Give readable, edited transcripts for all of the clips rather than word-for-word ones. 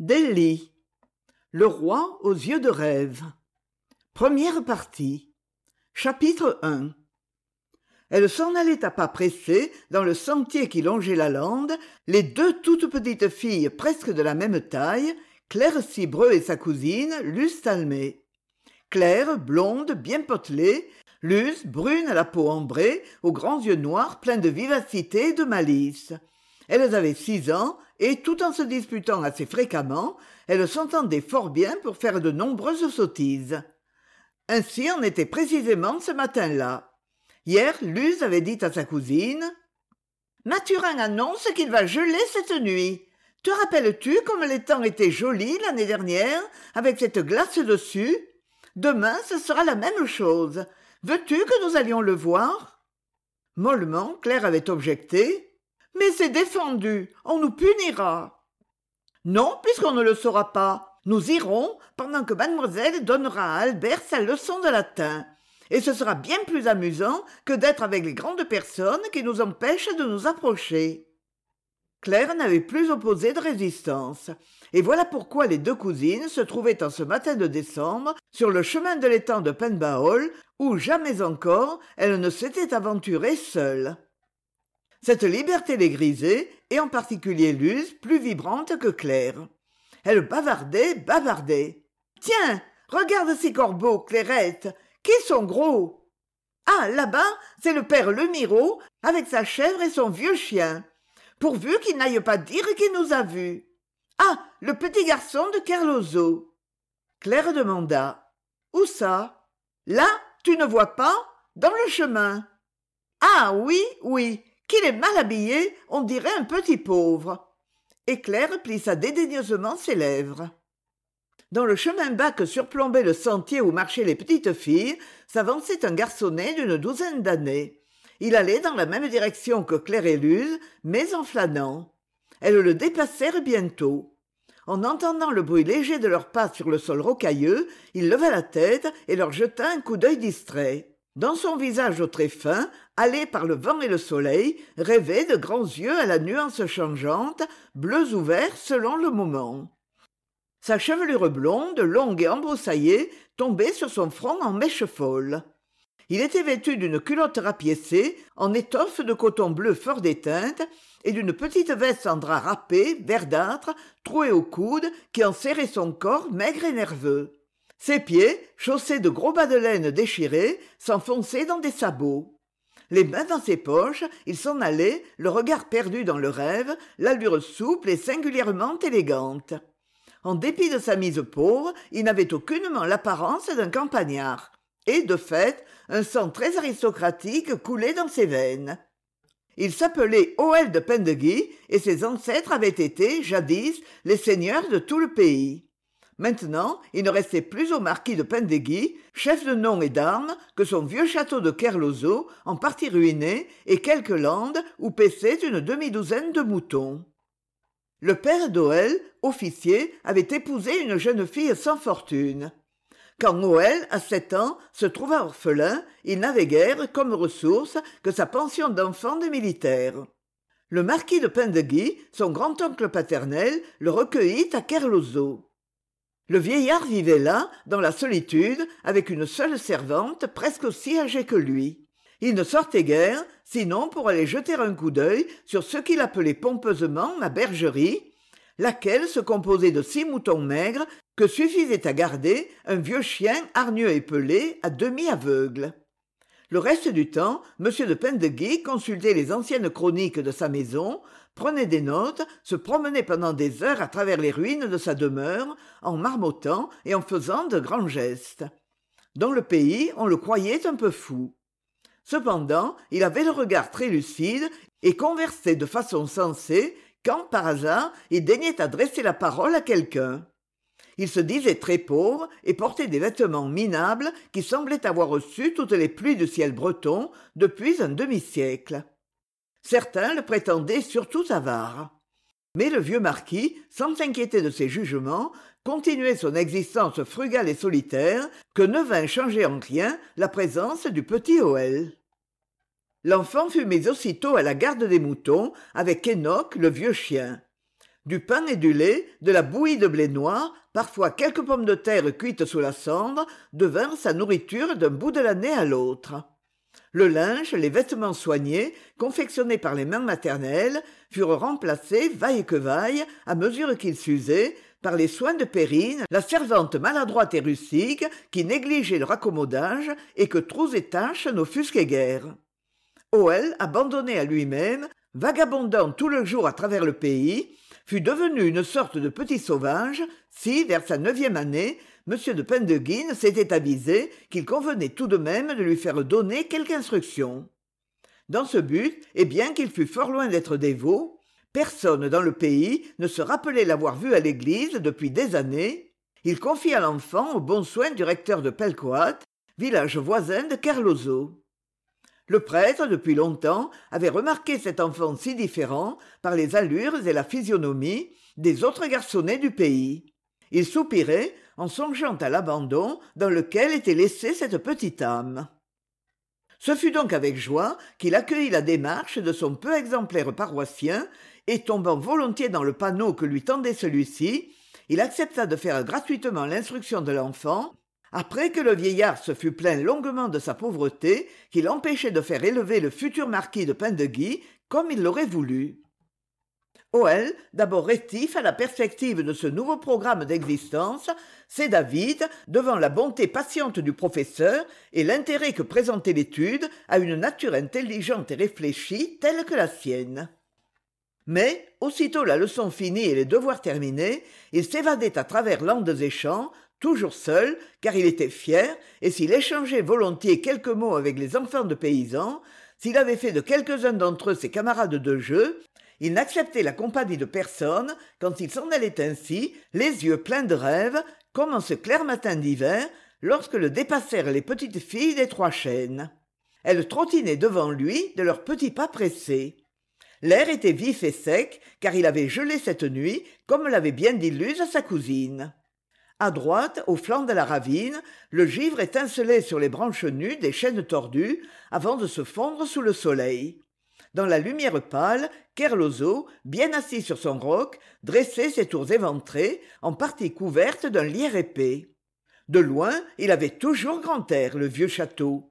Delhi. Le roi aux yeux de rêve. Première partie. Chapitre 1. Elle s'en allait à pas pressés dans le sentier qui longeait la lande, les deux toutes petites filles presque de la même taille, Claire Cibreux et sa cousine, Luce Talmay. Claire, blonde, bien potelée, Luce, brune à la peau ambrée, aux grands yeux noirs pleins de vivacité et de malice. Elles avaient 6 ans, et tout en se disputant assez fréquemment, elles s'entendaient fort bien pour faire de nombreuses sottises. Ainsi en était précisément ce matin-là. Hier, Luce avait dit à sa cousine « Mathurin annonce qu'il va geler cette nuit. Te rappelles-tu comme les temps étaient jolis l'année dernière, avec cette glace dessus ? Demain, ce sera la même chose. Veux-tu que nous allions le voir ?» Mollement, Claire avait objecté. « Mais c'est défendu, on nous punira. » « Non, puisqu'on ne le saura pas. Nous irons pendant que mademoiselle donnera à Albert sa leçon de latin. Et ce sera bien plus amusant que d'être avec les grandes personnes qui nous empêchent de nous approcher. » Claire n'avait plus opposé de résistance. Et voilà pourquoi les deux cousines se trouvaient en ce matin de décembre sur le chemin de l'étang de Pen Baol, où jamais encore elles ne s'étaient aventurées seules. Cette liberté les grisait, et en particulier Luce, plus vibrante que Claire. Elle bavardait. « Tiens, regarde ces corbeaux, Clairette, qui sont gros ! Ah, là-bas, c'est le père Lemiraut, avec sa chèvre et son vieux chien. Pourvu qu'il n'aille pas dire qu'il nous a vus. Ah, le petit garçon de Kerlozo. » Claire demanda. « Où ça ? Là, tu ne vois pas ? Dans le chemin. »« Ah oui, qu'il est mal habillé, on dirait un petit pauvre. » Et Claire plissa dédaigneusement ses lèvres. Dans le chemin bas que surplombait le sentier où marchaient les petites filles, s'avançait un garçonnet d'une 12aine d'années. Il allait dans la même direction que Claire et Luce, mais en flânant. Elles le dépassèrent bientôt. En entendant le bruit léger de leurs pas sur le sol rocailleux, il leva la tête et leur jeta un coup d'œil distrait. Dans son visage aux traits fins, hâlé par le vent et le soleil, rêvaient de grands yeux à la nuance changeante, bleus ou verts selon le moment. Sa chevelure blonde, longue et embroussaillée, tombait sur son front en mèches folles. Il était vêtu d'une culotte rapiécée, en étoffe de coton bleu fort déteinte, et d'une petite veste en drap râpé, verdâtre, trouée au coude, qui en serrait son corps maigre et nerveux. Ses pieds, chaussés de gros bas de laine déchirés, s'enfonçaient dans des sabots. Les mains dans ses poches, il s'en allait, le regard perdu dans le rêve, l'allure souple et singulièrement élégante. En dépit de sa mise pauvre, il n'avait aucunement l'apparence d'un campagnard. Et, de fait, un sang très aristocratique coulait dans ses veines. Il s'appelait Hoël de Pendeguy, et ses ancêtres avaient été, jadis, les seigneurs de tout le pays. Maintenant, il ne restait plus au marquis de Pendeguy, chef de nom et d'armes, que son vieux château de Kerlozo, en partie ruiné, et quelques landes où paissaient une demi-douzaine de moutons. Le père d'Hoël, officier, avait épousé une jeune fille sans fortune. Quand Hoël, à 7 ans, se trouva orphelin, il n'avait guère, comme ressource, que sa pension d'enfant de militaire. Le marquis de Pendeguy, son grand-oncle paternel, le recueillit à Kerlozo. Le vieillard vivait là, dans la solitude, avec une seule servante, presque aussi âgée que lui. Il ne sortait guère, sinon pour aller jeter un coup d'œil sur ce qu'il appelait pompeusement la bergerie, laquelle se composait de 6 moutons maigres que suffisait à garder un vieux chien hargneux et pelé, à demi aveugle. Le reste du temps, M. de Pendeguy consultait les anciennes chroniques de sa maison, prenait des notes, se promenait pendant des heures à travers les ruines de sa demeure, en marmottant et en faisant de grands gestes. Dans le pays, on le croyait un peu fou. Cependant, il avait le regard très lucide et conversait de façon sensée quand, par hasard, il daignait adresser la parole à quelqu'un. Il se disait très pauvre et portait des vêtements minables qui semblaient avoir reçu toutes les pluies du ciel breton depuis un demi-siècle. Certains le prétendaient surtout avare. Mais le vieux marquis, sans s'inquiéter de ses jugements, continuait son existence frugale et solitaire, que ne vint changer en rien la présence du petit Hoël. L'enfant fut mis aussitôt à la garde des moutons avec Enoch, le vieux chien. Du pain et du lait, de la bouillie de blé noir, parfois quelques pommes de terre cuites sous la cendre, devinrent sa nourriture d'un bout de l'année à l'autre. Le linge, les vêtements soignés, confectionnés par les mains maternelles, furent remplacés, vaille que vaille, à mesure qu'ils s'usaient, par les soins de Perrine, la servante maladroite et rustique, qui négligeait leur accommodage et que trous et taches n'offusquaient guère. Hoël, abandonné à lui-même, vagabondant tout le jour à travers le pays, fut devenu une sorte de petit sauvage si, vers sa 9e année, m de Pendeguine s'était avisé qu'il convenait tout de même de lui faire donner quelque instruction. Dans ce but, et bien qu'il fût fort loin d'être dévot, personne dans le pays ne se rappelait l'avoir vu à l'église depuis des années. Il confia l'enfant aux bons soins du recteur de Pelcoat, village voisin de Kerlozo. Le prêtre, depuis longtemps, avait remarqué cet enfant si différent, par les allures et la physionomie, des autres garçonnets du pays. Il soupirait en songeant à l'abandon dans lequel était laissée cette petite âme. Ce fut donc avec joie qu'il accueillit la démarche de son peu exemplaire paroissien, et tombant volontiers dans le panneau que lui tendait celui-ci, il accepta de faire gratuitement l'instruction de l'enfant, après que le vieillard se fut plaint longuement de sa pauvreté qui l'empêchait de faire élever le futur marquis de Pendeguy comme il l'aurait voulu. Hoël, d'abord rétif à la perspective de ce nouveau programme d'existence, céda vite devant la bonté patiente du professeur et l'intérêt que présentait l'étude à une nature intelligente et réfléchie telle que la sienne. Mais, aussitôt la leçon finie et les devoirs terminés, il s'évadait à travers landes et champs, toujours seul, car il était fier, et s'il échangeait volontiers quelques mots avec les enfants de paysans, s'il avait fait de quelques-uns d'entre eux ses camarades de jeu, il n'acceptait la compagnie de personne quand il s'en allait ainsi, les yeux pleins de rêves, comme en ce clair matin d'hiver, lorsque le dépassèrent les petites filles des Trois Chênes. Elles trottinaient devant lui de leurs petits pas pressés. L'air était vif et sec, car il avait gelé cette nuit, comme l'avait bien dit Luz à sa cousine. À droite, au flanc de la ravine, le givre étincelait sur les branches nues des chênes tordus avant de se fondre sous le soleil. Dans la lumière pâle, Kerlozo, bien assis sur son roc, dressait ses tours éventrées, en partie couvertes d'un lierre épais. De loin, il avait toujours grand air, le vieux château.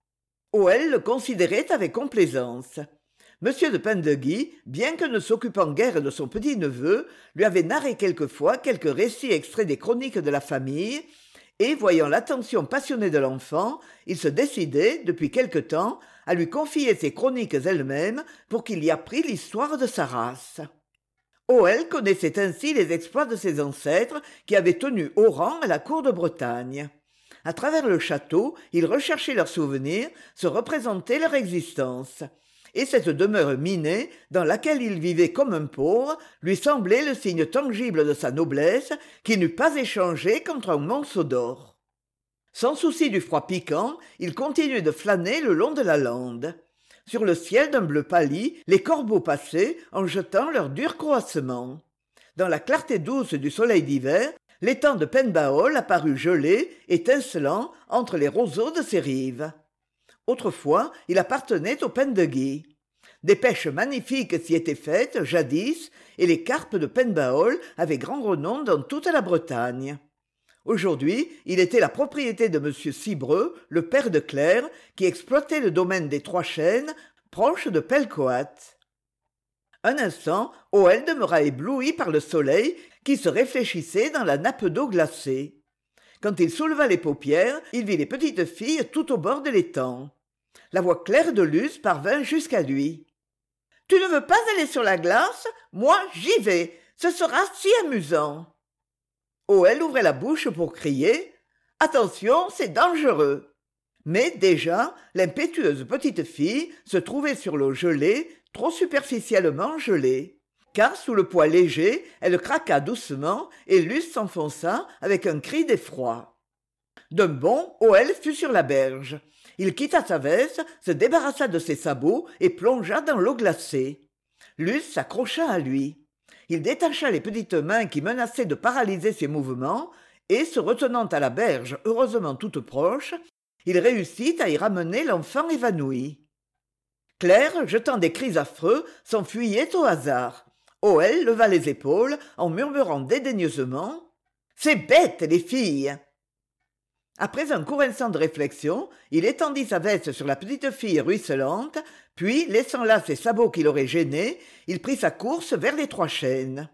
Hoël le considérait avec complaisance. M. de Pendeguy, bien que ne s'occupant guère de son petit-neveu, lui avait narré quelquefois quelques récits extraits des chroniques de la famille, et, voyant l'attention passionnée de l'enfant, il se décidait, depuis quelque temps, à lui confier ces chroniques elles-mêmes pour qu'il y apprît l'histoire de sa race. Hoël connaissait ainsi les exploits de ses ancêtres qui avaient tenu haut rang à la cour de Bretagne. À travers le château, il recherchait leurs souvenirs, se représentait leur existence. Et cette demeure minée, dans laquelle il vivait comme un pauvre, lui semblait le signe tangible de sa noblesse, qu'il n'eût pas échangé contre un monceau d'or. Sans souci du froid piquant, il continuait de flâner le long de la lande. Sur le ciel d'un bleu pâli, les corbeaux passaient en jetant leurs durs croassements. Dans la clarté douce du soleil d'hiver, l'étang de Penbaol apparut gelé, étincelant entre les roseaux de ses rives. Autrefois, il appartenait aux Pendeguy. Des pêches magnifiques s'y étaient faites, jadis, et les carpes de Penbaol avaient grand renom dans toute la Bretagne. Aujourd'hui, il était la propriété de M. Cibreux, le père de Claire, qui exploitait le domaine des Trois Chênes, proche de Pelcoat. Un instant, Hoël demeura ébloui par le soleil qui se réfléchissait dans la nappe d'eau glacée. Quand il souleva les paupières, il vit les petites filles tout au bord de l'étang. La voix claire de Luz parvint jusqu'à lui. « Tu ne veux pas aller sur la glace ? Moi, j'y vais. Ce sera si amusant. » Hoël ouvrait la bouche pour crier « Attention, c'est dangereux !» Mais déjà, l'impétueuse petite fille se trouvait sur l'eau gelée, trop superficiellement gelée. Car sous le poids léger, elle craqua doucement et Luz s'enfonça avec un cri d'effroi. D'un bond, Hoël fut sur la berge. Il quitta sa veste, se débarrassa de ses sabots et plongea dans l'eau glacée. Luz s'accrocha à lui. Il détacha les petites mains qui menaçaient de paralyser ses mouvements et, se retenant à la berge heureusement toute proche, il réussit à y ramener l'enfant évanoui. Claire, jetant des cris affreux, s'enfuyait au hasard. Hoël leva les épaules en murmurant dédaigneusement « C'est bête, les filles !» Après un court instant de réflexion, il étendit sa veste sur la petite fille ruisselante, puis, laissant là ses sabots qui l'auraient gêné, il prit sa course vers les Trois Chênes.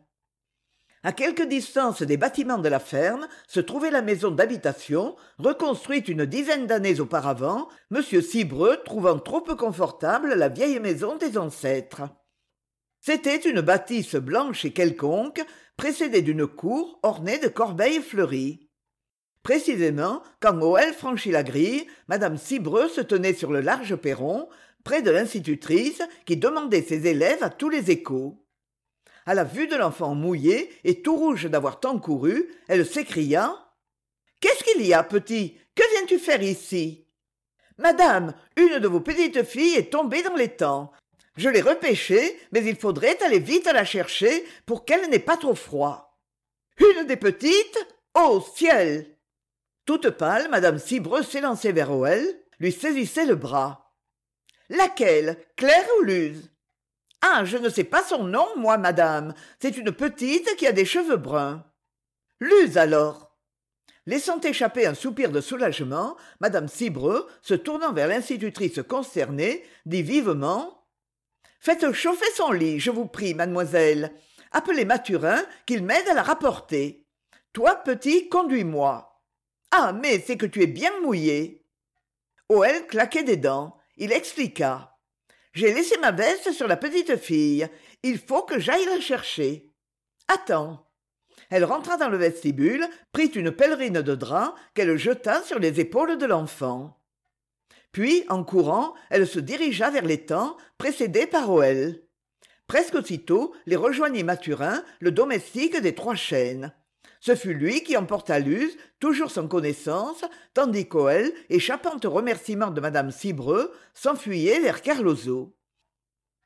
À quelque distance des bâtiments de la ferme se trouvait la maison d'habitation, reconstruite une dizaine d'années auparavant, m. Cibreux trouvant trop peu confortable la vieille maison des ancêtres. C'était une bâtisse blanche et quelconque, précédée d'une cour ornée de corbeilles fleuries. Précisément, quand Hoël franchit la grille, madame Cibreux se tenait sur le large perron, près de l'institutrice qui demandait ses élèves à tous les échos. À la vue de l'enfant mouillé et tout rouge d'avoir tant couru, elle s'écria « Qu'est-ce qu'il y a, petit ? Que viens-tu faire ici ?»« Madame, une de vos petites filles est tombée dans l'étang. Je l'ai repêchée, mais il faudrait aller vite la chercher pour qu'elle n'ait pas trop froid. »« Une des petites ? Oh, ciel !» Toute pâle, madame Cibreux s'élançait vers Hoël, lui saisissait le bras. « Laquelle ? Claire ou Luz ? » « Ah, je ne sais pas son nom, moi, madame. C'est une petite qui a des cheveux bruns. »« Luz, alors !» Laissant échapper un soupir de soulagement, madame Cibreux, se tournant vers l'institutrice concernée, dit vivement « Faites chauffer son lit, je vous prie, mademoiselle. Appelez Mathurin, qu'il m'aide à la rapporter. Toi, petit, conduis-moi. Ah, mais c'est que tu es bien mouillé. » Hoël claquait des dents. Il expliqua. J'ai laissé ma veste sur la petite fille. Il faut que j'aille la chercher. Attends. Elle rentra dans le vestibule, prit une pèlerine de drap qu'elle jeta sur les épaules de l'enfant. Puis, en courant, elle se dirigea vers l'étang, précédée par Hoël. Presque aussitôt, les rejoignit Mathurin, le domestique des Trois Chênes. Ce fut lui qui emporta Luz, toujours sans connaissance, tandis qu'Hoël, échappant aux remerciements de madame Cibreux, s'enfuyait vers Kerlozot.